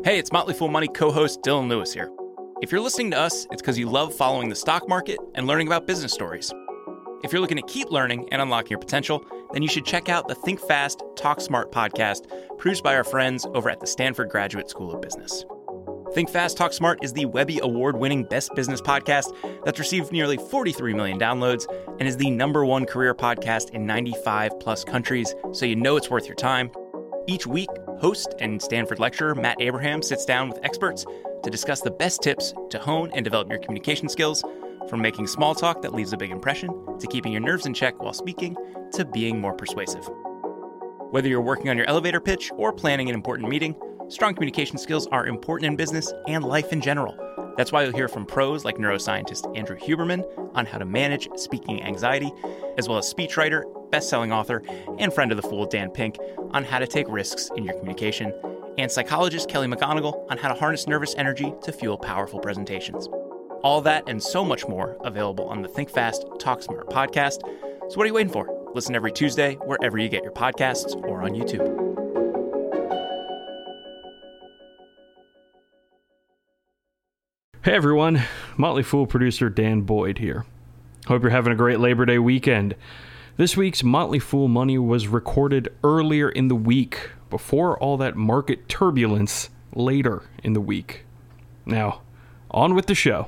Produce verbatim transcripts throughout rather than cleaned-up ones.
Hey, it's Motley Fool Money co-host Dylan Lewis here. If you're listening to us, it's because you love following the stock market and learning about business stories. If you're looking to keep learning and unlocking your potential, then you should check out the Think Fast, Talk Smart podcast produced by our friends over at the Stanford Graduate School of Business. Think Fast, Talk Smart is the Webby Award-winning best business podcast that's received nearly forty-three million downloads and is the number one career podcast in ninety-five plus countries, so you know it's worth your time. Each week, host and Stanford lecturer Matt Abraham sits down with experts to discuss the best tips to hone and develop your communication skills, from making small talk that leaves a big impression, to keeping your nerves in check while speaking, to being more persuasive. Whether you're working on your elevator pitch or planning an important meeting, strong communication skills are important in business and life in general. That's why you'll hear from pros like neuroscientist Andrew Huberman on how to manage speaking anxiety, as well as speechwriter, best-selling author, and friend of the Fool Dan Pink on how to take risks in your communication, and psychologist Kelly McGonigal on how to harness nervous energy to fuel powerful presentations. All that and so much more available on the Think Fast, Talk Smart podcast. So what are you waiting for? Listen every Tuesday wherever you get your podcasts or on YouTube. Hey everyone, Motley Fool producer Dan Boyd here. Hope you're having a great Labor Day weekend. This week's Motley Fool Money was recorded earlier in the week, before all that market turbulence later in the week. Now, on with the show.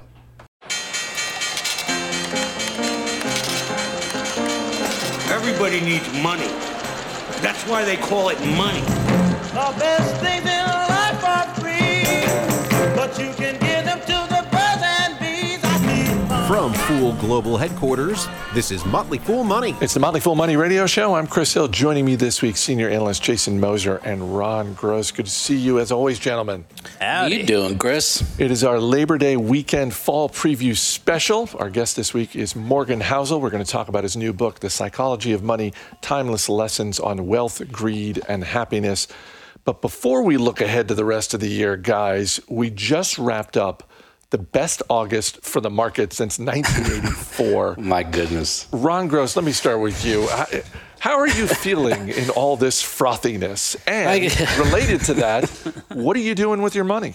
Everybody needs money. That's why they call it money. The best things in life are free, but you can give them to the birds and bees. I need money. From Fool Global Headquarters, this is Motley Fool Money. It's the Motley Fool Money radio show. I'm Chris Hill. Joining me this week, senior analyst Jason Moser and Ron Gross. Good to see you as always, gentlemen. How you doing, Chris? It is our Labor Day weekend fall preview special. Our guest this week is Morgan Housel. We're going to talk about his new book, The Psychology of Money, Timeless Lessons on Wealth, Greed, and Happiness. But before we look ahead to the rest of the year, guys, we just wrapped up the best August for the market since nineteen eighty-four. My goodness. Ron Gross, let me start with you. How are you feeling in all this frothiness? And related to that, what are you doing with your money?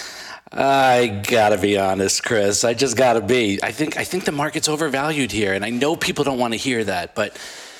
I gotta be honest, Chris. I just gotta be. I think I think the market's overvalued here, and I know people don't want to hear that, but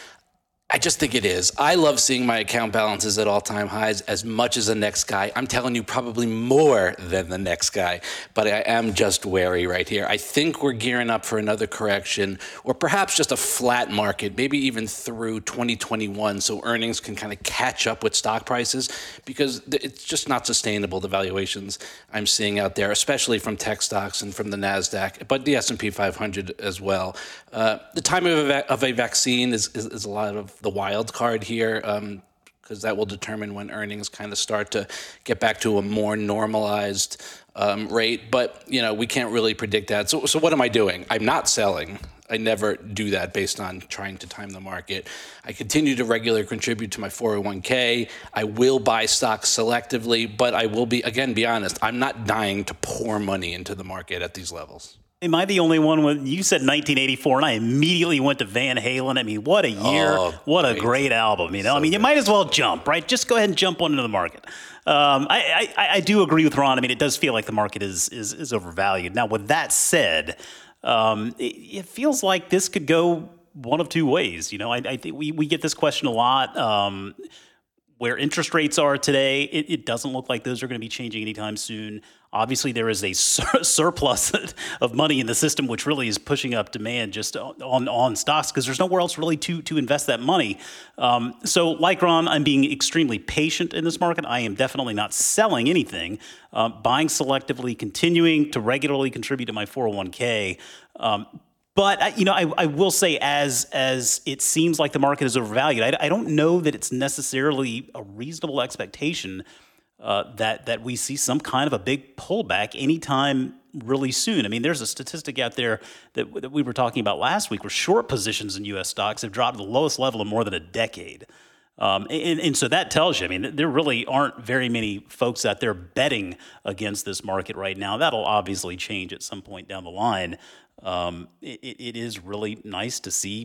I just think it is. I love seeing my account balances at all-time highs as much as the next guy. I'm telling you, probably more than the next guy, but I am just wary right here. I think we're gearing up for another correction, or perhaps just a flat market, maybe even through twenty twenty-one, so earnings can kind of catch up with stock prices, because it's just not sustainable, the valuations I'm seeing out there, especially from tech stocks and from the NASDAQ, but the S and P five hundred as well. Uh, the time of a, va- of a vaccine is, is, is a lot of the wild card here, because um, that will determine when earnings kind of start to get back to a more normalized um, rate. But, you know, we can't really predict that. So, so what am I doing? I'm not selling. I never do that based on trying to time the market. I continue to regularly contribute to my four oh one k. I will buy stocks selectively, but I will be, again, be honest, I'm not dying to pour money into the market at these levels. Am I the only one when you said nineteen eighty-four and I immediately went to Van Halen? I mean, what a year. Oh, what great. a great album. You know, So I mean, you good. might as well jump, right? Just go ahead and jump on into the market. Um, I, I, I do agree with Ron. I mean, it does feel like the market is, is, is overvalued. Now, with that said, um, it, it feels like this could go one of two ways. You know, I, I think we, we get this question a lot. Um, where interest rates are today, it, it doesn't look like those are going to be changing anytime soon. Obviously, there is a sur- surplus of money in the system, which really is pushing up demand just on, on stocks because there's nowhere else really to, to invest that money. Um, so like Ron, I'm being extremely patient in this market. I am definitely not selling anything, um, buying selectively, continuing to regularly contribute to my four oh one k. Um, But, you know, I, I will say as as it seems like the market is overvalued, I, I don't know that it's necessarily a reasonable expectation uh, that that we see some kind of a big pullback anytime really soon. I mean, there's a statistic out there that, that we were talking about last week where short positions in U S stocks have dropped to the lowest level in more than a decade. Um, and, and so that tells you, I mean, there really aren't very many folks out there betting against this market right now. That'll obviously change at some point down the line. Um, it, it is really nice to see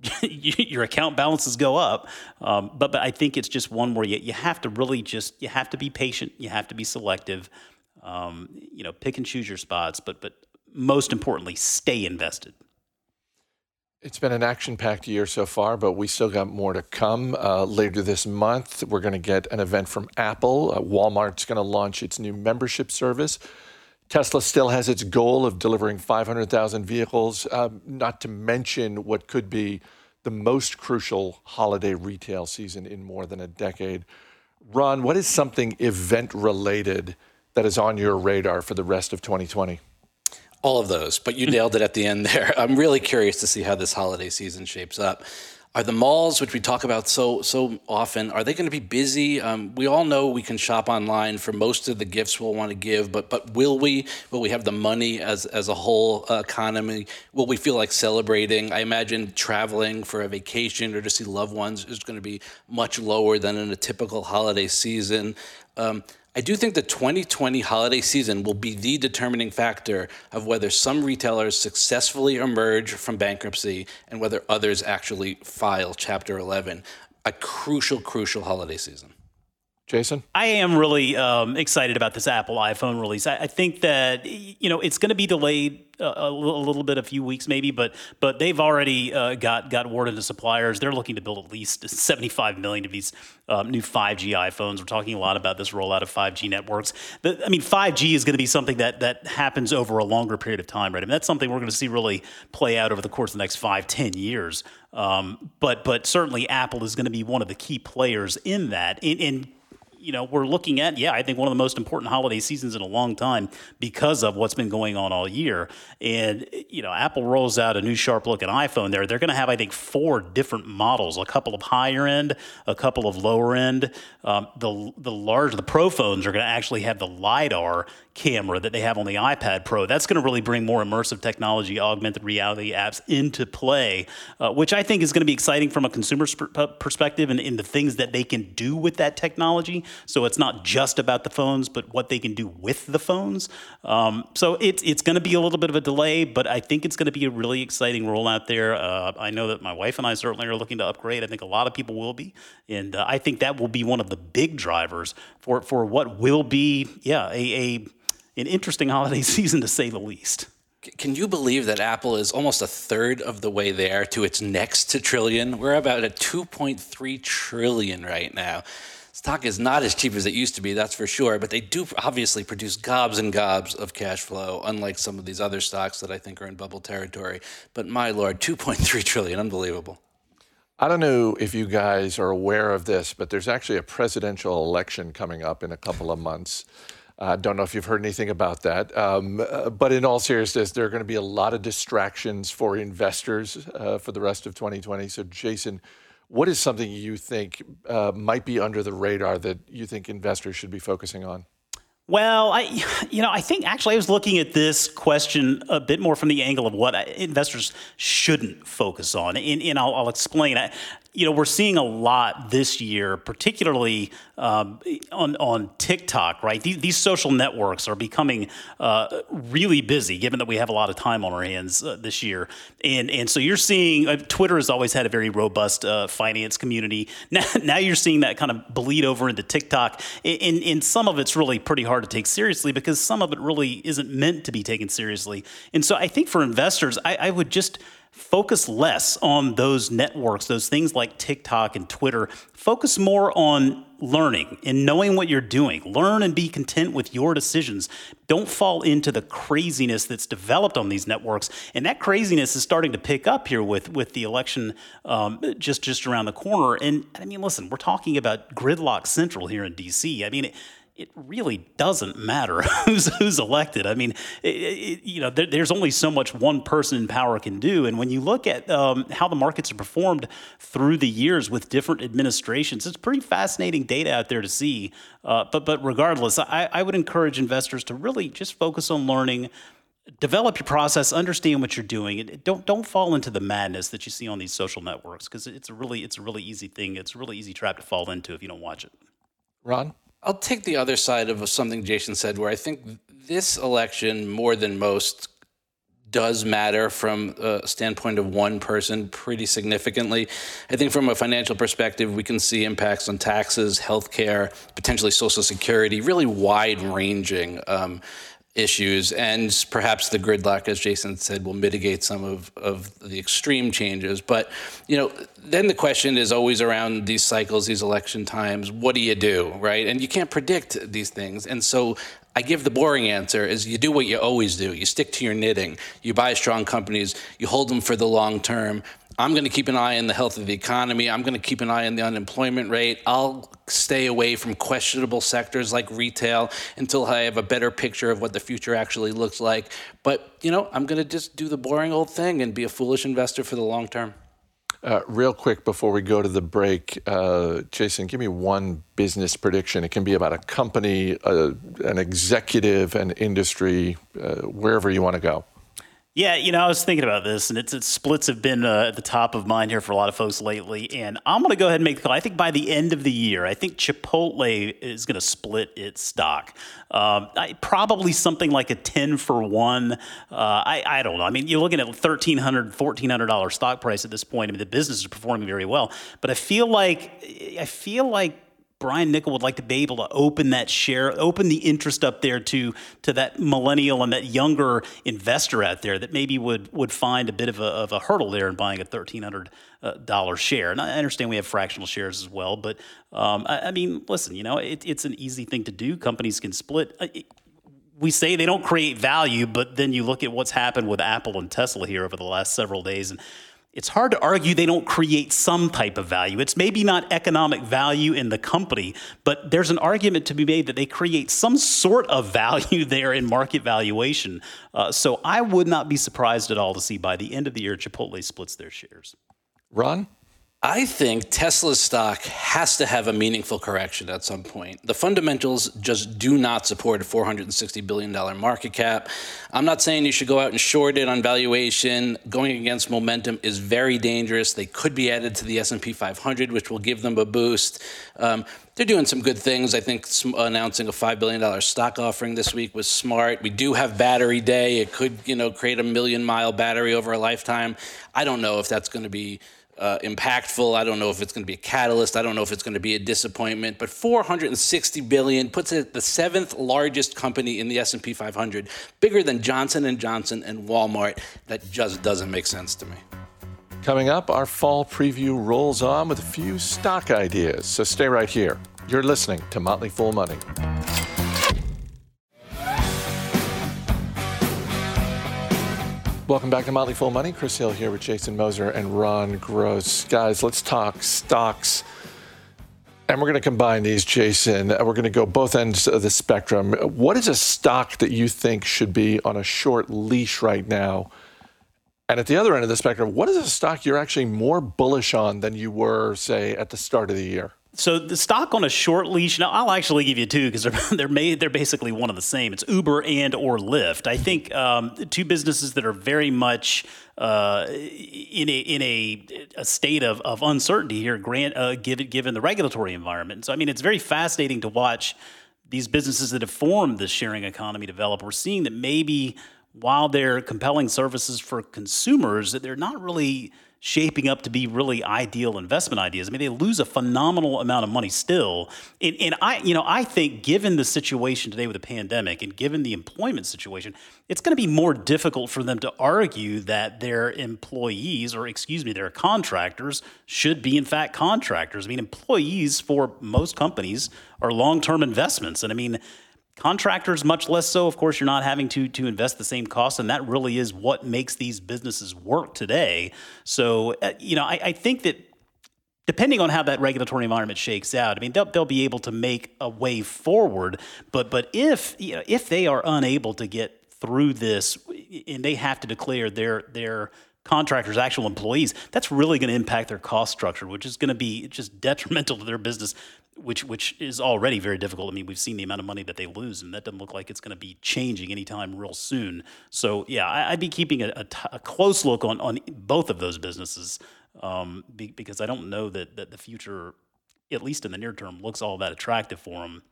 your account balances go up. Um, but, but I think it's just one where you, you have to really just, you have to be patient. You have to be selective, um, you know, pick and choose your spots, but, but most importantly, stay invested. It's been an action-packed year so far, but we still got more to come. Uh, later this month, we're going to get an event from Apple. Uh, Walmart's going to launch its new membership service. Tesla still has its goal of delivering five hundred thousand vehicles, uh, not to mention what could be the most crucial holiday retail season in more than a decade. Ron, what is something event-related that is on your radar for the rest of twenty twenty? All of those, but you nailed it at the end there. I'm really curious to see how this holiday season shapes up. Are the malls, which we talk about so so often, are they going to be busy? Um, we all know we can shop online for most of the gifts we'll want to give, but but will we? Will we have the money as as a whole uh, economy? Will we feel like celebrating? I imagine traveling for a vacation or to see loved ones is going to be much lower than in a typical holiday season. Um, I do think the twenty twenty holiday season will be the determining factor of whether some retailers successfully emerge from bankruptcy and whether others actually file Chapter eleven. A crucial, crucial holiday season. Jason? I am really um, excited about this Apple iPhone release. I, I think that, you know, it's going to be delayed a, a little bit, a few weeks maybe, but but they've already uh, got got word into suppliers. They're looking to build at least seventy-five million of these um, new five G iPhones. We're talking a lot about this rollout of five G networks. The, I mean, five G is going to be something that that happens over a longer period of time, right? I mean, that's something we're going to see really play out over the course of the next five, ten years. Um, but but certainly Apple is going to be one of the key players in that. In, in You know, we're looking at, yeah, I think one of the most important holiday seasons in a long time because of what's been going on all year. And, you know, Apple rolls out a new sharp-looking iPhone there. They're going to have, I think, four different models, a couple of higher end, a couple of lower end. Um, the the large, the Pro phones are going to actually have the LiDAR camera that they have on the iPad Pro. That's going to really bring more immersive technology, augmented reality apps into play, uh, which I think is going to be exciting from a consumer sp- perspective and in the things that they can do with that technology. So it's not just about the phones, but what they can do with the phones. Um, so it's it's going to be a little bit of a delay, but I think it's going to be a really exciting rollout there. Uh, I know that my wife and I certainly are looking to upgrade. I think a lot of people will be, and uh, I think that will be one of the big drivers for for what will be, yeah, a, a an interesting holiday season to say the least. Can you believe that Apple is almost a third of the way there to its next trillion? We're about at two point three trillion right now. Stock is not as cheap as it used to be, that's for sure, but they do obviously produce gobs and gobs of cash flow, unlike some of these other stocks that I think are in bubble territory. But my Lord, two point three trillion, unbelievable. I don't know if you guys are aware of this, but there's actually a presidential election coming up in a couple of months. I uh, don't know if you've heard anything about that. Um, uh, but in all seriousness, there are going to be a lot of distractions for investors uh, for the rest of twenty twenty. So, Jason, what is something you think uh, might be under the radar that you think investors should be focusing on? Well, I, you know, I think actually I was looking at this question a bit more from the angle of what investors shouldn't focus on, and, and I'll, I'll explain. I, you know, we're seeing a lot this year, particularly um, on on TikTok, right? These, these social networks are becoming uh, really busy, given that we have a lot of time on our hands uh, this year, and and so you're seeing uh, Twitter has always had a very robust uh, finance community. Now, now you're seeing that kind of bleed over into TikTok, and, and some of it's really pretty hard to take seriously because some of it really isn't meant to be taken seriously. And so I think for investors, I, I would just focus less on those networks, those things like TikTok and Twitter. Focus more on learning and knowing what you're doing. Learn and be content with your decisions. Don't fall into the craziness that's developed on these networks. And that craziness is starting to pick up here with, with the election um, just, just around the corner. And I mean, listen, we're talking about gridlock central here in D C. I mean, it, It really doesn't matter who's who's elected. I mean, it, it, you know, there, there's only so much one person in power can do. And when you look at um, how the markets have performed through the years with different administrations, it's pretty fascinating data out there to see. Uh, but but regardless, I, I would encourage investors to really just focus on learning, develop your process, understand what you're doing, and don't don't fall into the madness that you see on these social networks because it's a really it's a really easy thing. It's a really easy trap to fall into if you don't watch it. Ron? I'll take the other side of something Jason said, where I think this election, more than most, does matter from a standpoint of one person pretty significantly. I think from a financial perspective, we can see impacts on taxes, healthcare, potentially Social Security, really wide-ranging um, issues. And perhaps the gridlock, as Jason said, will mitigate some of, of the extreme changes. But, you know, then the question is always around these cycles, these election times, what do you do, right? And you can't predict these things. And so I give the boring answer is you do what you always do. You stick to your knitting. You buy strong companies. You hold them for the long term. I'm going to keep an eye on the health of the economy. I'm going to keep an eye on the unemployment rate. I'll stay away from questionable sectors like retail until I have a better picture of what the future actually looks like. But, you know, I'm going to just do the boring old thing and be a foolish investor for the long term. Uh, real quick before we go to the break, uh, Jason, give me one business prediction. It can be about a company, uh, an executive, an industry, uh, wherever you want to go. Yeah, you know, I was thinking about this, and it's, it's splits have been uh, at the top of mind here for a lot of folks lately. And I'm going to go ahead and make the call. I think by the end of the year, I think Chipotle is going to split its stock. Um, I, probably something like a ten for one. Uh, I, I don't know. I mean, you're looking at thirteen hundred dollars, fourteen hundred dollars stock price at this point. I mean, the business is performing very well. But I feel like I feel like Brian Niccol would like to be able to open that share, open the interest up there to to that millennial and that younger investor out there that maybe would would find a bit of a, of a hurdle there in buying a thirteen hundred dollars share. And I understand we have fractional shares as well, but um, I, I mean, listen, you know, it, it's an easy thing to do. Companies can split. It, we say they don't create value, but then you look at what's happened with Apple and Tesla here over the last several days, and it's hard to argue they don't create some type of value. It's maybe not economic value in the company, but there's an argument to be made that they create some sort of value there in market valuation. Uh, so I would not be surprised at all to see by the end of the year Chipotle splits their shares. Ron? I think Tesla's stock has to have a meaningful correction at some point. The fundamentals just do not support a four hundred sixty billion dollars market cap. I'm not saying you should go out and short it on valuation. Going against momentum is very dangerous. They could be added to the S and P five hundred, which will give them a boost. Um, they're doing some good things. I think announcing a five billion dollars stock offering this week was smart. We do have battery day. It could, you know, create a million mile battery over a lifetime. I don't know if that's going to be Uh, impactful. I don't know if it's going to be a catalyst. I don't know if it's going to be a disappointment. But four hundred sixty billion dollars puts it at the seventh largest company in the S and P five hundred, bigger than Johnson and Johnson and Walmart. That just doesn't make sense to me. Coming up, our fall preview rolls on with a few stock ideas. So stay right here. You're listening to Motley Fool Money. Welcome back to Motley Fool Money. Chris Hill here with Jason Moser and Ron Gross. Guys, let's talk stocks. And we're going to combine these, Jason. We're going to go both ends of the spectrum. What is a stock that you think should be on a short leash right now? And at the other end of the spectrum, what is a stock you're actually more bullish on than you were, say, at the start of the year? So the stock on a short leash, now I'll actually give you two because they're they're made they're basically one and the same. It's Uber and or Lyft. I think um, two businesses that are very much uh, in a in a, a state of, of uncertainty here, grant uh, given given the regulatory environment. So I mean, it's very fascinating to watch these businesses that have formed the sharing economy develop. We're seeing that maybe while they're compelling services for consumers, that they're not really shaping up to be really ideal investment ideas. I mean, they lose a phenomenal amount of money still. And, and I, you know, I think given the situation today with the pandemic and given the employment situation, it's going to be more difficult for them to argue that their employees, or excuse me, their contractors should be in fact contractors. I mean, employees for most companies are long-term investments. And I mean, contractors, much less so. Of course, you're not having to to invest the same costs, and that really is what makes these businesses work today. So, uh, you know, I, I think that depending on how that regulatory environment shakes out, I mean, they'll they'll be able to make a way forward. But but if you know if they are unable to get through this, and they have to declare their their contractors actual employees, that's really going to impact their cost structure, which is going to be just detrimental to their business, which which is already very difficult. I mean, we've seen the amount of money that they lose, and that doesn't look like it's going to be changing anytime real soon. So, yeah, I, I'd be keeping a, a, t- a close look on, on both of those businesses um, be, because I don't know that, that the future, at least in the near term, looks all that attractive for them.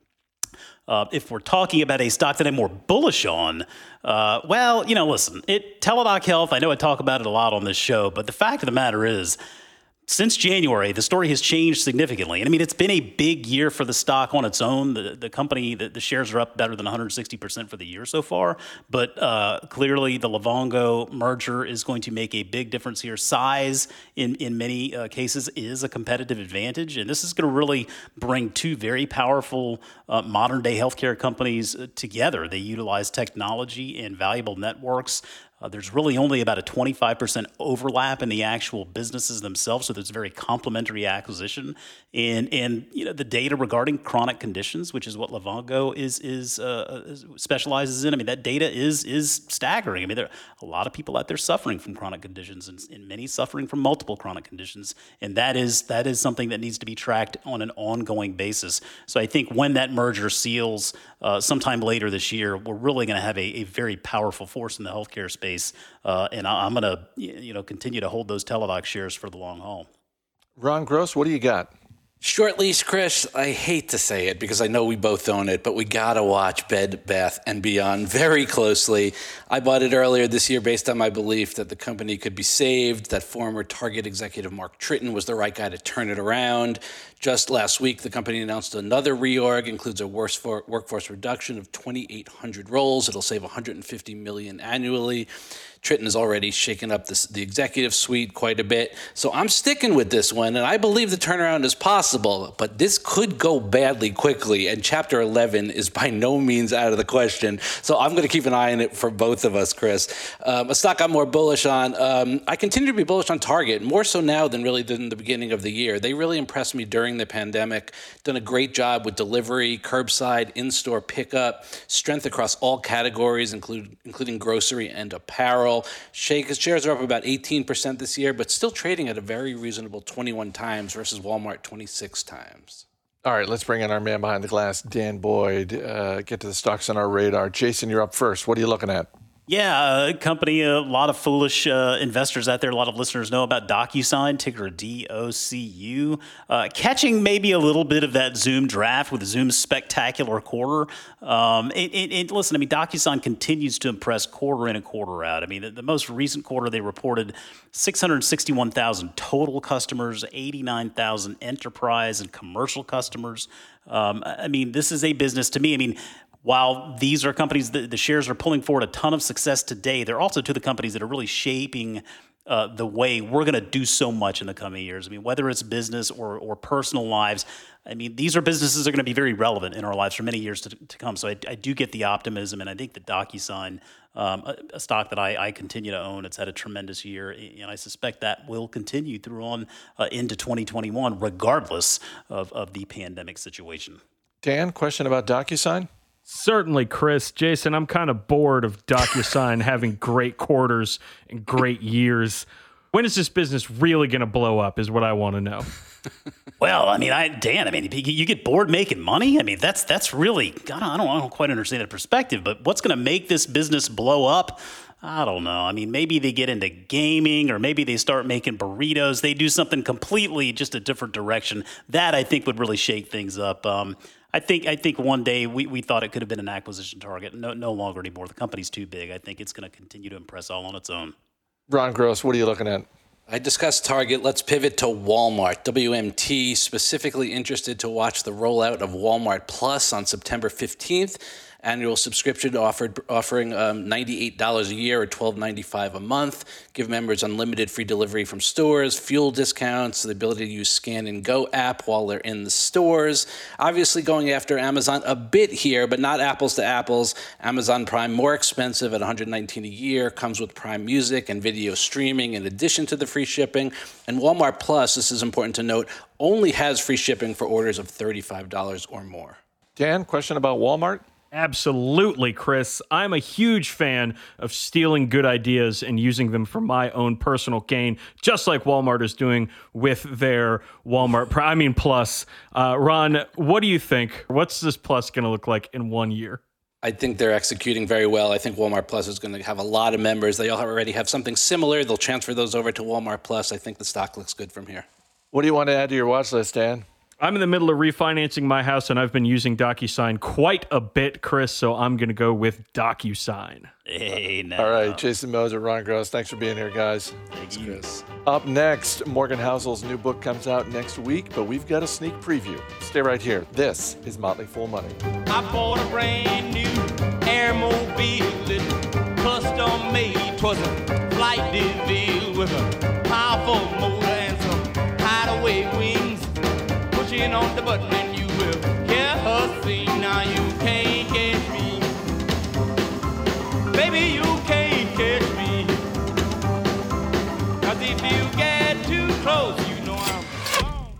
Uh, if we're talking about a stock that I'm more bullish on, uh, well, you know, listen, it Teladoc Health, I know I talk about it a lot on this show, but the fact of the matter is, since January, the story has changed significantly. And I mean, it's been a big year for the stock on its own. The, the company, the, the shares are up better than one hundred sixty percent for the year so far. But uh, clearly, the Livongo merger is going to make a big difference here. Size, in, in many uh, cases, is a competitive advantage. And this is going to really bring two very powerful uh, modern-day healthcare companies uh, together. They utilize technology and valuable networks. Uh, there's really only about a twenty-five percent overlap in the actual businesses themselves, so there's a very complementary acquisition. And and you know the data regarding chronic conditions, which is what Livongo is is uh, specializes in. I mean, that data is is staggering. I mean, there are a lot of people out there suffering from chronic conditions, and, and many suffering from multiple chronic conditions, and that is that is something that needs to be tracked on an ongoing basis. So I think when that merger seals uh, sometime later this year, we're really going to have a, a very powerful force in the healthcare space. Uh, and I, I'm going to, you know, continue to hold those Teladoc shares for the long haul. Ron Gross, what do you got? Short leash, Chris. I hate to say it because I know we both own it, but we gotta watch Bed Bath and Beyond very closely. I bought it earlier this year based on my belief that the company could be saved, that former Target executive Mark Tritton was the right guy to turn it around. Just last week, the company announced another reorg, includes a workforce reduction of twenty-eight hundred roles. It'll save one hundred fifty million dollars annually. Tritton has already shaken up this, the executive suite quite a bit. So I'm sticking with this one, and I believe the turnaround is possible, but this could go badly quickly, and Chapter eleven is by no means out of the question. So I'm going to keep an eye on it for both of us, Chris. Um, a stock I'm more bullish on, um, I continue to be bullish on Target, more so now than really than the beginning of the year. They really impressed me during the pandemic, done a great job with delivery, curbside, in-store pickup, strength across all categories, include, including grocery and apparel. Shake shares are up about eighteen percent this year, but still trading at a very reasonable twenty-one times versus Walmart twenty-six times. All right, let's bring in our man behind the glass, Dan Boyd. Uh, get to the stocks on our radar. Jason, you're up first. What are you looking at? Yeah, a company, a lot of foolish uh, investors out there, a lot of listeners know about DocuSign, ticker D O C U, uh, catching maybe a little bit of that Zoom draft with Zoom's spectacular quarter. Um, it, it, it, listen, I mean, DocuSign continues to impress quarter in and quarter out. I mean, the, the most recent quarter, they reported six hundred sixty-one thousand total customers, eighty-nine thousand enterprise and commercial customers. Um, I mean, this is a business to me. I mean, while these are companies that the shares are pulling forward a ton of success today, they're also two of the companies that are really shaping uh, the way we're going to do so much in the coming years. I mean, whether it's business or or personal lives, I mean, these are businesses that are going to be very relevant in our lives for many years to, to come. So I, I do get the optimism, and I think that DocuSign, um, a, a stock that I, I continue to own, it's had a tremendous year, and I suspect that will continue through on uh, into twenty twenty-one, regardless of, of the pandemic situation. Dan, question about DocuSign? Certainly, Chris. Jason, I'm kind of bored of DocuSign having great quarters and great years. When is this business really going to blow up is what I want to know. Well, I mean, I Dan, I mean, you get bored making money? I mean, that's that's really, I don't, I don't, I don't quite understand that perspective, but what's going to make this business blow up? I don't know. I mean, maybe they get into gaming, or maybe they start making burritos. They do something completely just a different direction. That, I think, would really shake things up. Um, I think I think one day we, we thought it could have been an acquisition target. No, no longer anymore. The company's too big. I think it's going to continue to impress all on its own. Ron Gross, what are you looking at? I discussed Target. Let's pivot to Walmart. W M T specifically interested to watch the rollout of Walmart Plus on September fifteenth. Annual subscription offered offering um, ninety-eight dollars a year or twelve ninety-five a month. Give members unlimited free delivery from stores, fuel discounts, the ability to use Scan and Go app while they're in the stores. Obviously going after Amazon a bit here, but not apples to apples. Amazon Prime more expensive at one hundred nineteen dollars a year, comes with Prime Music and video streaming in addition to the free shipping. And Walmart Plus, this is important to note, only has free shipping for orders of thirty-five dollars or more. Dan, question about Walmart? Absolutely, Chris. I'm a huge fan of stealing good ideas and using them for my own personal gain, just like Walmart is doing with their Walmart, I mean, Plus. Uh, Ron, what do you think? What's this Plus going to look like in one year? I think they're executing very well. I think Walmart Plus is going to have a lot of members. They already have something similar. They'll transfer those over to Walmart Plus. I think the stock looks good from here. What do you want to add to your watch list, Dan? I'm in the middle of refinancing my house, and I've been using DocuSign quite a bit, Chris, so I'm going to go with DocuSign. Hey, no. All right, Jason Moser, Ron Gross, thanks for being here, guys. Thanks, Chris. Up next, Morgan Housel's new book comes out next week, but we've got a sneak preview. Stay right here. This is Motley Fool Money. I bought a brand new Airmobile, it custom made. 'Twas a flight DeVille with a powerful motor and some hideaway wings. Pushing on the button and you will hear her sing. Now you can't catch me, baby, you can't catch me. 'Cause if you get too close, you know I'm gone.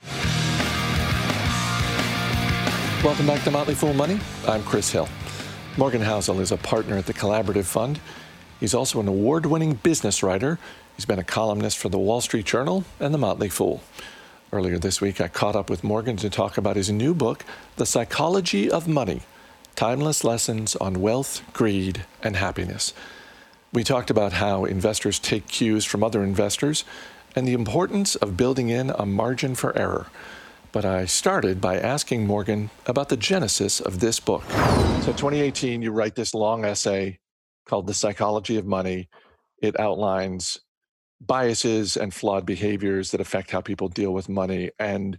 Welcome back to Motley Fool Money. I'm Chris Hill. Morgan Housel is a partner at the Collaborative Fund. He's also an award-winning business writer. He's been a columnist for the Wall Street Journal and the Motley Fool. Earlier this week, I caught up with Morgan to talk about his new book, The Psychology of Money, Timeless Lessons on Wealth, Greed, and Happiness. We talked about how investors take cues from other investors and the importance of building in a margin for error. But I started by asking Morgan about the genesis of this book. So twenty eighteen, you write this long essay called The Psychology of Money. It outlines biases and flawed behaviors that affect how people deal with money. And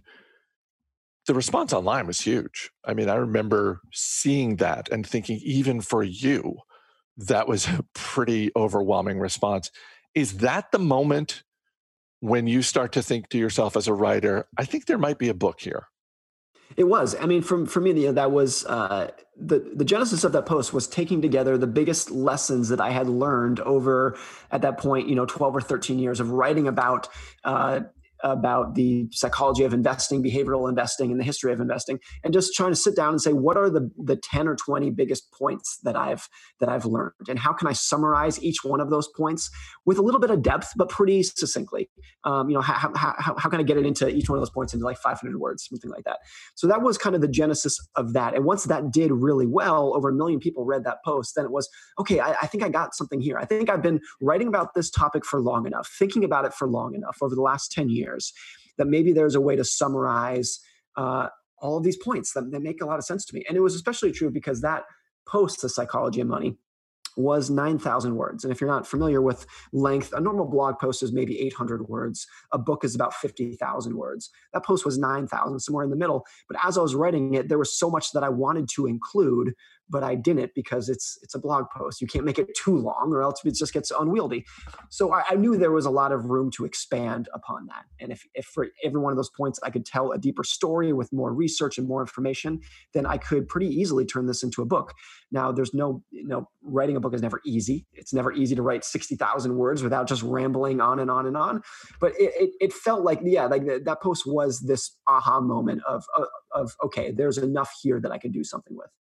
the response online was huge. I mean, I remember seeing that and thinking, even for you, that was a pretty overwhelming response. Is that the moment when you start to think to yourself as a writer, I think there might be a book here? It was. I mean, for, for me, the, that was uh, the, the genesis of that post was taking together the biggest lessons that I had learned over, at that point, you know, twelve or thirteen years of writing about uh, about the psychology of investing, behavioral investing, and the history of investing, and just trying to sit down and say, what are the the ten or twenty biggest points that I've that I've learned, and how can I summarize each one of those points with a little bit of depth, but pretty succinctly? Um, you know, how, how how how can I get it into each one of those points into like five hundred words, something like that? So that was kind of the genesis of that. And once that did really well, over a million people read that post, then it was, okay, I, I think I got something here. I think I've been writing about this topic for long enough, thinking about it for long enough over the last ten years, that maybe there's a way to summarize uh, all of these points that, that make a lot of sense to me. And it was especially true because that post, The Psychology of Money, was nine thousand words. And if you're not familiar with length, a normal blog post is maybe eight hundred words. A book is about fifty thousand words. That post was nine thousand, somewhere in the middle. But as I was writing it, there was so much that I wanted to include, but I didn't because it's it's a blog post. You can't make it too long or else it just gets unwieldy. So I, I knew there was a lot of room to expand upon that. And if, if for every one of those points I could tell a deeper story with more research and more information, then I could pretty easily turn this into a book. Now, there's no, you know, writing a book is never easy. It's never easy to write sixty thousand words without just rambling on and on and on. But it, it, it felt like, yeah, like the, that post was this aha moment of, of, of, okay, there's enough here that I can do something with.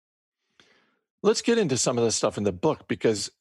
Let's get into some of the stuff in the book, because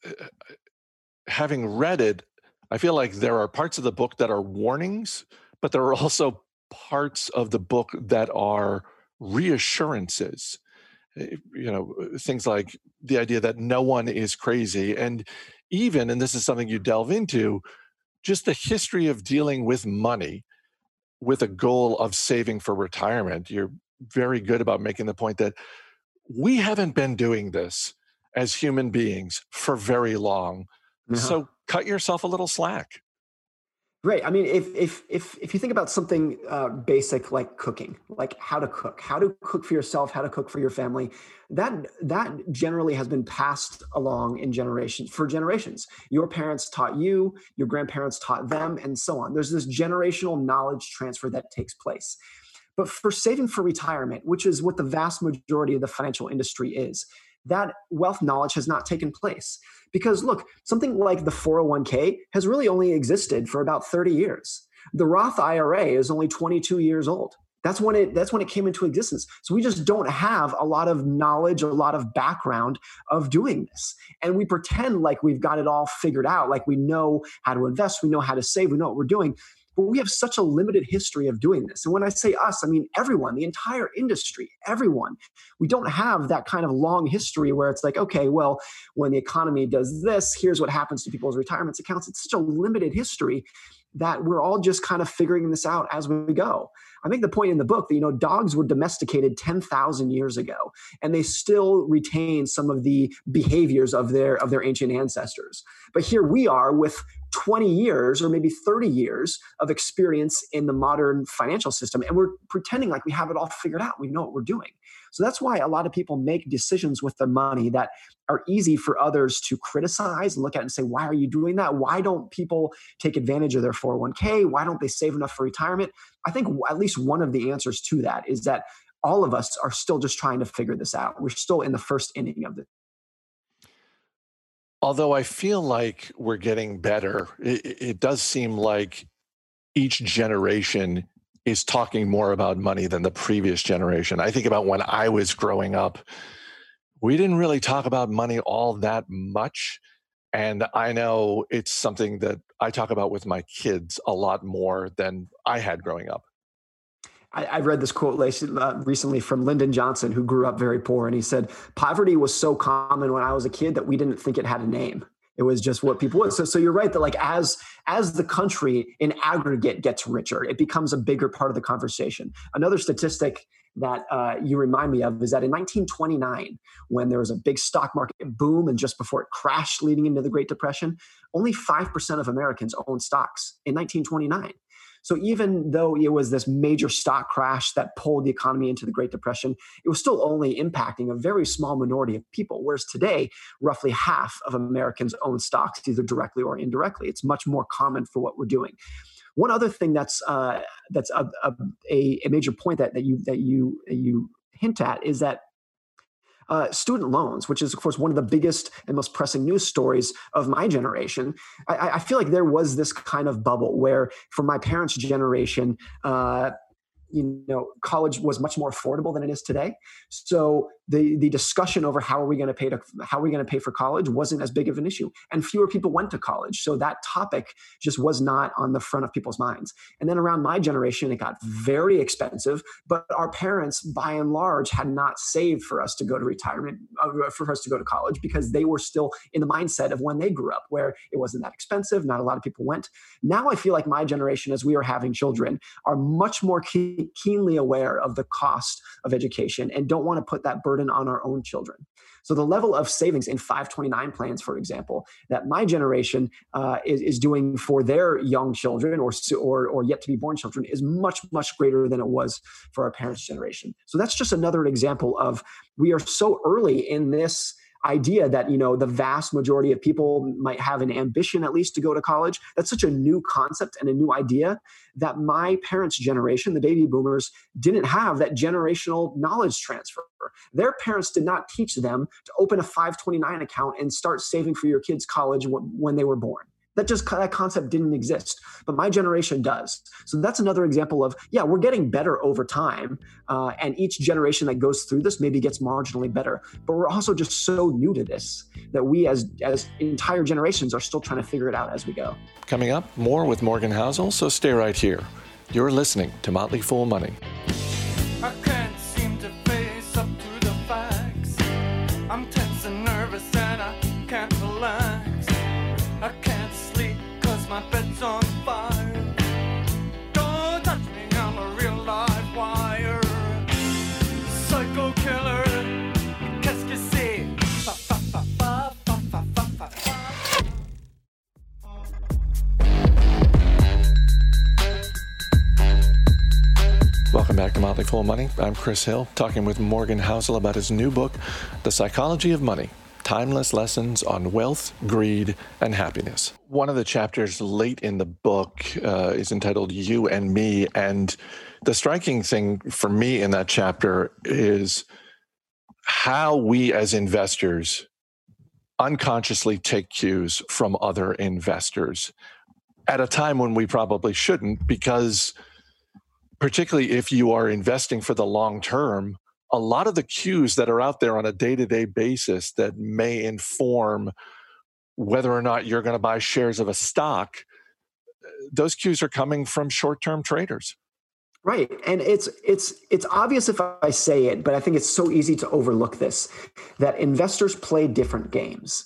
having read it, I feel like there are parts of the book that are warnings, but there are also parts of the book that are reassurances. You know, things like the idea that no one is crazy. And even, and this is something you delve into, just the history of dealing with money with a goal of saving for retirement. You're very good about making the point that we haven't been doing this as human beings for very long. Uh-huh. So cut yourself a little slack. Right. I mean, if if if if you think about something uh, basic like cooking, like how to cook, how to cook for yourself, how to cook for your family, that that generally has been passed along in generations for generations. Your parents taught you, your grandparents taught them, and so on. There's this generational knowledge transfer that takes place. But for saving for retirement, which is what the vast majority of the financial industry is, that wealth knowledge has not taken place. Because look, something like the four oh one k has really only existed for about thirty years. The Roth I R A is only twenty-two years old. That's when it that's when it came into existence. So we just don't have a lot of knowledge, a lot of background of doing this. And we pretend like we've got it all figured out, like we know how to invest, we know how to save, we know what we're doing. But we have such a limited history of doing this. And when I say us, I mean everyone, the entire industry, everyone. We don't have that kind of long history where it's like, okay, well, when the economy does this, here's what happens to people's retirement accounts. It's such a limited history that we're all just kind of figuring this out as we go. I make the point in the book that, you know, dogs were domesticated ten thousand years ago, and they still retain some of the behaviors of their, of their ancient ancestors. But here we are with twenty years or maybe thirty years of experience in the modern financial system, and we're pretending like we have it all figured out. We know what we're doing. So that's why a lot of people make decisions with their money that are easy for others to criticize and look at and say, why are you doing that? Why don't people take advantage of their four oh one k? Why don't they save enough for retirement? I think at least one of the answers to that is that all of us are still just trying to figure this out. We're still in the first inning of it. Although I feel like we're getting better, it, it does seem like each generation is talking more about money than the previous generation. I think about when I was growing up, we didn't really talk about money all that much. And I know it's something that I talk about with my kids a lot more than I had growing up. I, I read this quote recently from Lyndon Johnson, who grew up very poor. And he said, poverty was so common when I was a kid that we didn't think it had a name. It was just what people would. So, so you're right that like as as the country in aggregate gets richer, it becomes a bigger part of the conversation. Another statistic that uh, you remind me of is that in nineteen twenty-nine, when there was a big stock market boom and just before it crashed leading into the Great Depression, only five percent of Americans owned stocks in nineteen twenty-nine. So even though it was this major stock crash that pulled the economy into the Great Depression, it was still only impacting a very small minority of people. Whereas today, roughly half of Americans own stocks, either directly or indirectly. It's much more common for what we're doing. One other thing that's uh, that's a, a, a major point that, that you that you you hint at is that Uh, student loans, which is, of course, one of the biggest and most pressing news stories of my generation. I, I feel like there was this kind of bubble where, for my parents' generation, uh, you know, college was much more affordable than it is today. So the the discussion over how are we going to pay to how are we going to pay for college wasn't as big of an issue, and fewer people went to college. So that topic just was not on the front of people's minds. And then around my generation, it got very expensive. But our parents, by and large, had not saved for us to go to retirement, uh, for us to go to college, because they were still in the mindset of when they grew up, where it wasn't that expensive. Not a lot of people went. Now I feel like my generation, as we are having children, are much more keen keenly aware of the cost of education and don't want to put that burden on our own children. So the level of savings in five twenty-nine plans, for example, that my generation uh, is, is doing for their young children or, or, or yet to be born children is much, much greater than it was for our parents' generation. So that's just another example of we are so early in this idea that, you know, the vast majority of people might have an ambition at least to go to college. That's such a new concept and a new idea that my parents' generation, the baby boomers, didn't have that generational knowledge transfer. Their parents did not teach them to open a five twenty-nine account and start saving for your kids' college when they were born. That just that concept didn't exist, but my generation does. So that's another example of, yeah, we're getting better over time. Uh, and each generation that goes through this maybe gets marginally better, but we're also just so new to this that we as, as entire generations are still trying to figure it out as we go. Coming up, more with Morgan Housel, so stay right here. You're listening to Motley Fool Money. I can't seem to face up to the facts. I'm tense and nervous and I can't relax. I can't sleep cause my bed's on fire. Don't touch me, I'm a real live wire. Psycho killer, qu'est-ce que c'est? Fa, fa, fa, fa, fa, fa, fa, fa. Welcome back to Motley Fool Money. I'm Chris Hill, talking with Morgan Housel about his new book, The Psychology of Money: Timeless Lessons on Wealth, Greed, and Happiness. One of the chapters late in the book uh, is entitled You and Me. And the striking thing for me in that chapter is how we as investors unconsciously take cues from other investors at a time when we probably shouldn't, because particularly if you are investing for the long term, a lot of the cues that are out there on a day-to-day basis that may inform whether or not you're going to buy shares of a stock, those cues are coming from short-term traders. Right. And it's it's it's obvious if I say it, but I think it's so easy to overlook this, that investors play different games.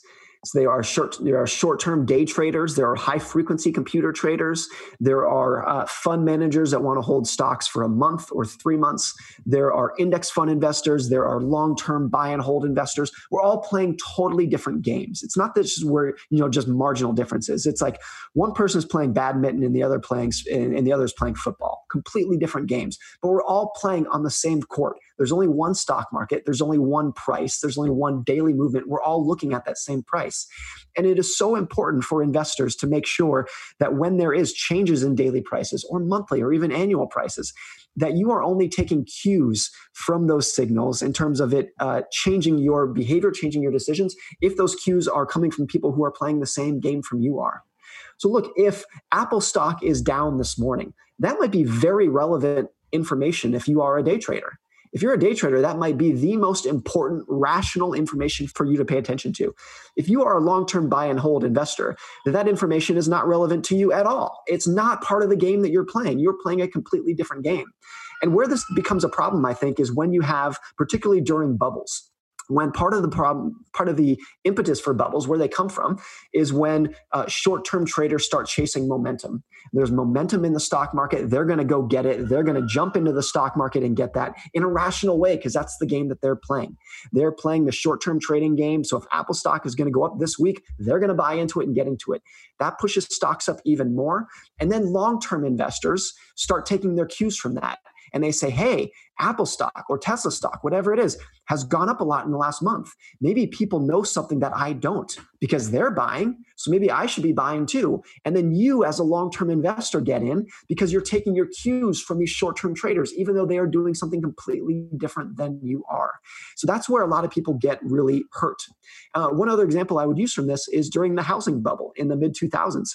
So they are short, there are short-term day traders. There are high-frequency computer traders. There are uh, fund managers that want to hold stocks for a month or three months. There are index fund investors. There are long-term buy and hold investors. We're all playing totally different games. It's not that this is where, you know, just marginal differences. It's like one person is playing badminton and the other playing and the other is playing football. Completely different games, but we're all playing on the same court. There's only one stock market. There's only one price. There's only one daily movement. We're all looking at that same price. And it is so important for investors to make sure that when there is changes in daily prices or monthly or even annual prices, that you are only taking cues from those signals in terms of it uh, changing your behavior, changing your decisions, if those cues are coming from people who are playing the same game from you are. So look, if Apple stock is down this morning, that might be very relevant information if you are a day trader. If you're a day trader, that might be the most important rational information for you to pay attention to. If you are a long-term buy and hold investor, that information is not relevant to you at all. It's not part of the game that you're playing. You're playing a completely different game. And where this becomes a problem, I think, is when you have, particularly during bubbles, when part of the problem, part of the impetus for bubbles, where they come from, is when uh, short-term traders start chasing momentum. There's momentum in the stock market. They're going to go get it. They're going to jump into the stock market and get that in a rational way because that's the game that they're playing. They're playing the short-term trading game. So if Apple stock is going to go up this week, they're going to buy into it and get into it. That pushes stocks up even more. And then long-term investors start taking their cues from that. And they say, hey, Apple stock or Tesla stock, whatever it is, has gone up a lot in the last month. Maybe people know something that I don't because they're buying. So maybe I should be buying too. And then you as a long-term investor get in because you're taking your cues from these short-term traders, even though they are doing something completely different than you are. So that's where a lot of people get really hurt. Uh, one other example I would use from this is during the housing bubble in the mid two thousands.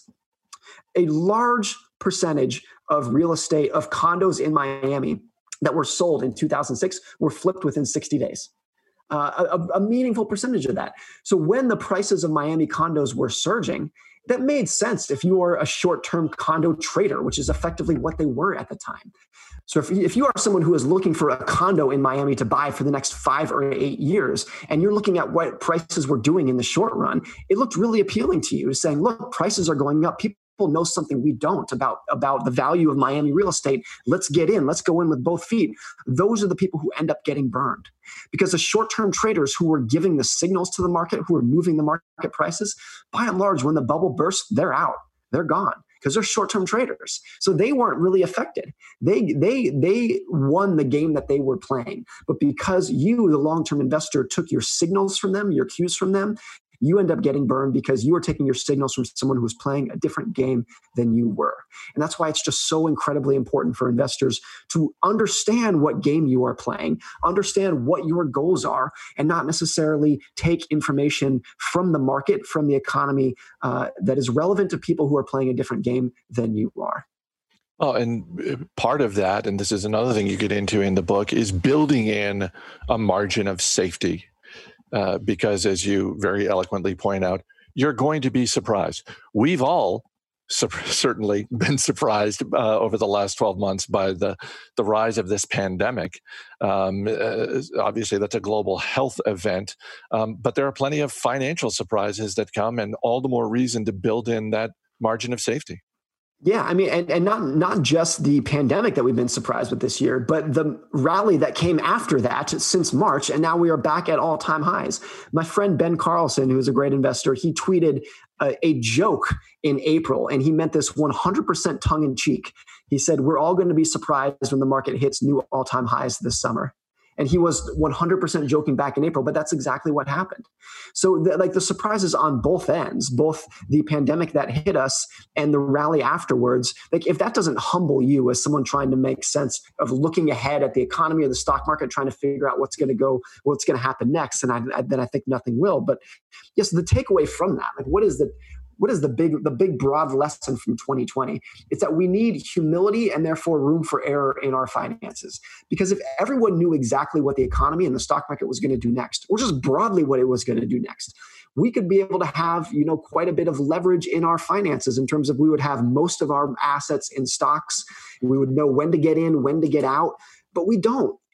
A large percentage of real estate, of condos in Miami that were sold in two thousand six were flipped within sixty days. Uh, a, a meaningful percentage of that. So when the prices of Miami condos were surging, that made sense if you are a short-term condo trader, which is effectively what they were at the time. So if, if you are someone who is looking for a condo in Miami to buy for the next five or eight years, and you're looking at what prices were doing in the short run, it looked really appealing to you, saying, look, prices are going up. People know something we don't about, about the value of Miami real estate. Let's get in. Let's go in with both feet. Those are the people who end up getting burned because the short-term traders who were giving the signals to the market, who were moving the market prices, by and large, when the bubble burst, they're out. They're gone because they're short-term traders. So they weren't really affected. They, they, they won the game that they were playing. But because you, the long-term investor, took your signals from them, your cues from them, you end up getting burned because you are taking your signals from someone who was playing a different game than you were. And that's why it's just so incredibly important for investors to understand what game you are playing, understand what your goals are, and not necessarily take information from the market, from the economy uh, that is relevant to people who are playing a different game than you are. Well, and part of that, and this is another thing you get into in the book, is building in a margin of safety. Uh, because as you very eloquently point out, you're going to be surprised. We've all su- certainly been surprised uh, over the last twelve months by the, the rise of this pandemic. Um, uh, obviously, that's a global health event, um, but there are plenty of financial surprises that come, and all the more reason to build in that margin of safety. Yeah, I mean, and, and not not just the pandemic that we've been surprised with this year, but the rally that came after that since March, and now we are back at all-time highs. My friend Ben Carlson, who is a great investor, he tweeted a, a joke in April, and he meant this one hundred percent tongue-in-cheek. He said, we're all going to be surprised when the market hits new all-time highs this summer. And he was one hundred percent joking back in April, but that's exactly what happened. So the, like the surprises on both ends, both the pandemic that hit us and the rally afterwards, like if that doesn't humble you as someone trying to make sense of looking ahead at the economy or the stock market, trying to figure out what's going to go, what's going to happen next, and I, I, then I think nothing will. But yes, the takeaway from that, like what is the What is the big, the big broad lesson from twenty twenty? It's that we need humility and therefore room for error in our finances. Because if everyone knew exactly what the economy and the stock market was going to do next, or just broadly what it was going to do next, we could be able to have, you know, quite a bit of leverage in our finances in terms of we would have most of our assets in stocks. We would know when to get in, when to get out, but we don't.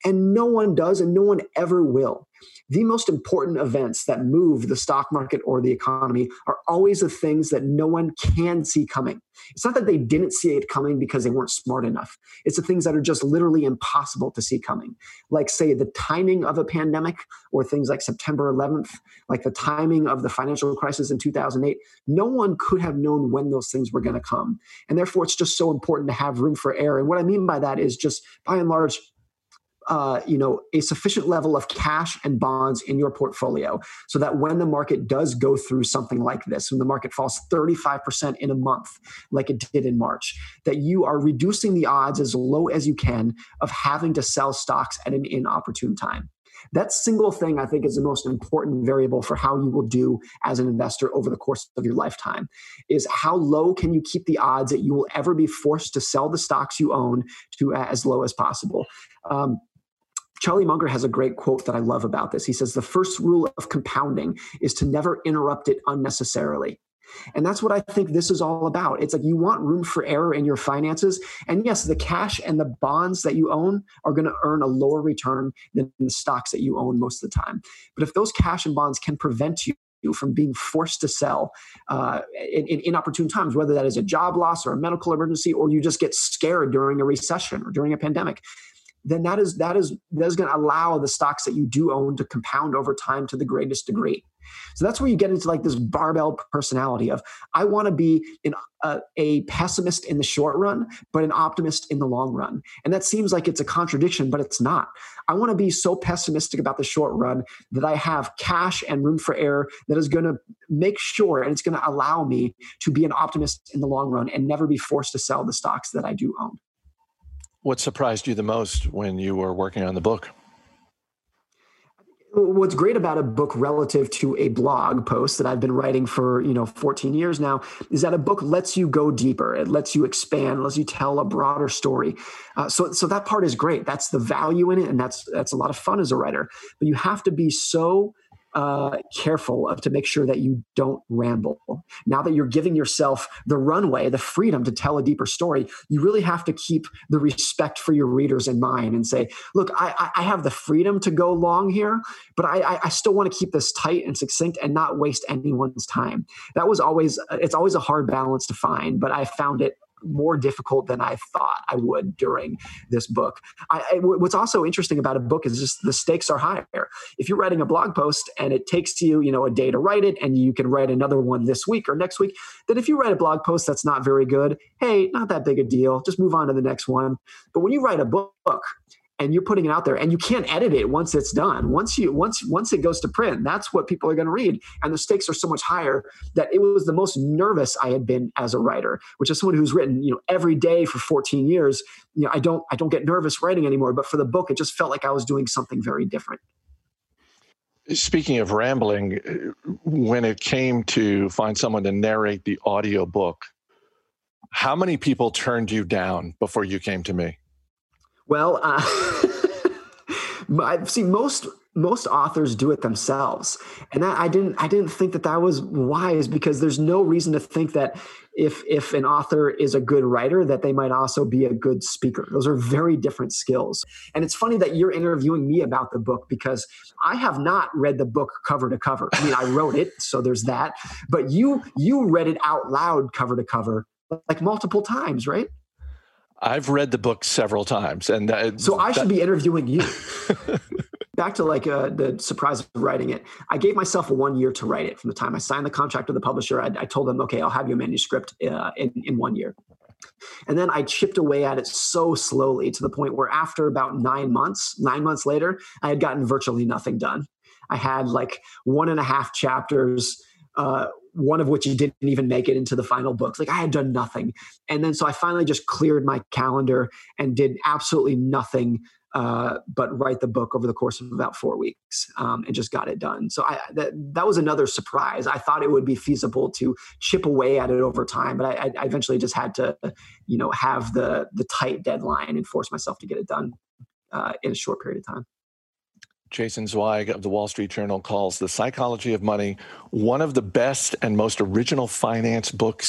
And no one does, and no one ever will. The most important events that move the stock market or the economy are always the things that no one can see coming. It's not that they didn't see it coming because they weren't smart enough. It's the things that are just literally impossible to see coming. Like, say, the timing of a pandemic, or things like September eleventh, like the timing of the financial crisis in two thousand eight. No one could have known when those things were going to come. And therefore, it's just so important to have room for error. And what I mean by that is just, by and large, Uh, you know, a sufficient level of cash and bonds in your portfolio, so that when the market does go through something like this, when the market falls thirty-five percent in a month, like it did in March, that you are reducing the odds as low as you can of having to sell stocks at an inopportune time. That single thing, I think, is the most important variable for how you will do as an investor over the course of your lifetime, is how low can you keep the odds that you will ever be forced to sell the stocks you own to as low as possible. Um, Charlie Munger has a great quote that I love about this. He says, the first rule of compounding is to never interrupt it unnecessarily. And that's what I think this is all about. It's like you want room for error in your finances. And yes, the cash and the bonds that you own are going to earn a lower return than the stocks that you own most of the time. But if those cash and bonds can prevent you from being forced to sell uh, in, in inopportune times, whether that is a job loss or a medical emergency, or you just get scared during a recession or during a pandemic, then that is that is that is going to allow the stocks that you do own to compound over time to the greatest degree. So that's where you get into like this barbell personality of, I want to be an, uh, a pessimist in the short run, but an optimist in the long run. And that seems like it's a contradiction, but it's not. I want to be so pessimistic about the short run that I have cash and room for error that is going to make sure, and it's going to allow me to be an optimist in the long run and never be forced to sell the stocks that I do own. What surprised you the most when you were working on the book? What's great about a book relative to a blog post that I've been writing for, you know, fourteen years now, is that a book lets you go deeper. It lets you expand, lets you tell a broader story. Uh, so, so that part is great. That's the value in it. And that's, that's a lot of fun as a writer, but you have to be so Uh, careful of to make sure that you don't ramble. Now that you're giving yourself the runway, the freedom to tell a deeper story, you really have to keep the respect for your readers in mind and say, look, I, I have the freedom to go long here, but I, I still want to keep this tight and succinct and not waste anyone's time. That was always, it's always a hard balance to find, but I found it more difficult than I thought I would during this book. I, I, what's also interesting about a book is just the stakes are higher. If you're writing a blog post and it takes you, you know, a day to write it, and you can write another one this week or next week, then if you write a blog post that's not very good, hey, not that big a deal. Just move on to the next one. But when you write a book, and you're putting it out there, and you can't edit it once it's done. Once you once once it goes to print, that's what people are going to read. And the stakes are so much higher that it was the most nervous I had been as a writer, which is someone who's written, you know, every day for fourteen years. You know, I don't I don't get nervous writing anymore. But for the book, it just felt like I was doing something very different. Speaking of rambling, when it came to find someone to narrate the audio book, how many people turned you down before you came to me? Well, uh, I've seen most most authors do it themselves, and that, I didn't I didn't think that that was wise, because there's no reason to think that if if an author is a good writer, that they might also be a good speaker. Those are very different skills. And it's funny that you're interviewing me about the book, because I have not read the book cover to cover. I mean, I wrote it, so there's that. But you you read it out loud cover to cover like multiple times, right? I've read the book several times, and uh, so I should that... be interviewing you. Back to like uh, the surprise of writing it. I gave myself one year to write it. From the time I signed the contract with the publisher, I, I told them, okay, I'll have you a manuscript uh, in, in one year. And then I chipped away at it so slowly to the point where after about nine months, nine months later, I had gotten virtually nothing done. I had like one and a half chapters, uh, one of which didn't even make it into the final book. Like I had done nothing. And then so I finally just cleared my calendar and did absolutely nothing uh, but write the book over the course of about four weeks um, and just got it done. So I, that, that was another surprise. I thought it would be feasible to chip away at it over time, but I, I eventually just had to, you know, have the, the tight deadline and force myself to get it done uh, in a short period of time. Jason Zweig of the Wall Street Journal calls The Psychology of Money one of the best and most original finance books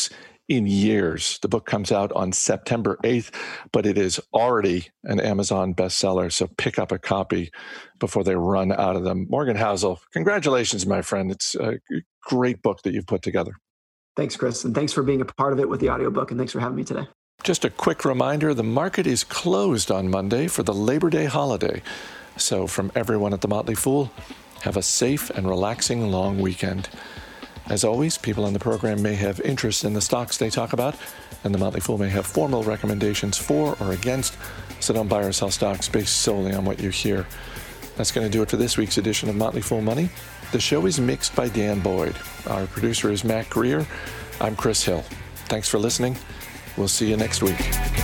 in years. The book comes out on September eighth, but it is already an Amazon bestseller, so pick up a copy before they run out of them. Morgan Housel, congratulations, my friend. It's a great book that you've put together. Thanks, Chris, and thanks for being a part of it with the audiobook, and thanks for having me today. Just a quick reminder, the market is closed on Monday for the Labor Day holiday. So from everyone at The Motley Fool, have a safe and relaxing long weekend. As always, people on the program may have interest in the stocks they talk about, and The Motley Fool may have formal recommendations for or against, so don't buy or sell stocks based solely on what you hear. That's going to do it for this week's edition of Motley Fool Money. The show is mixed by Dan Boyd. Our producer is Matt Greer. I'm Chris Hill. Thanks for listening. We'll see you next week.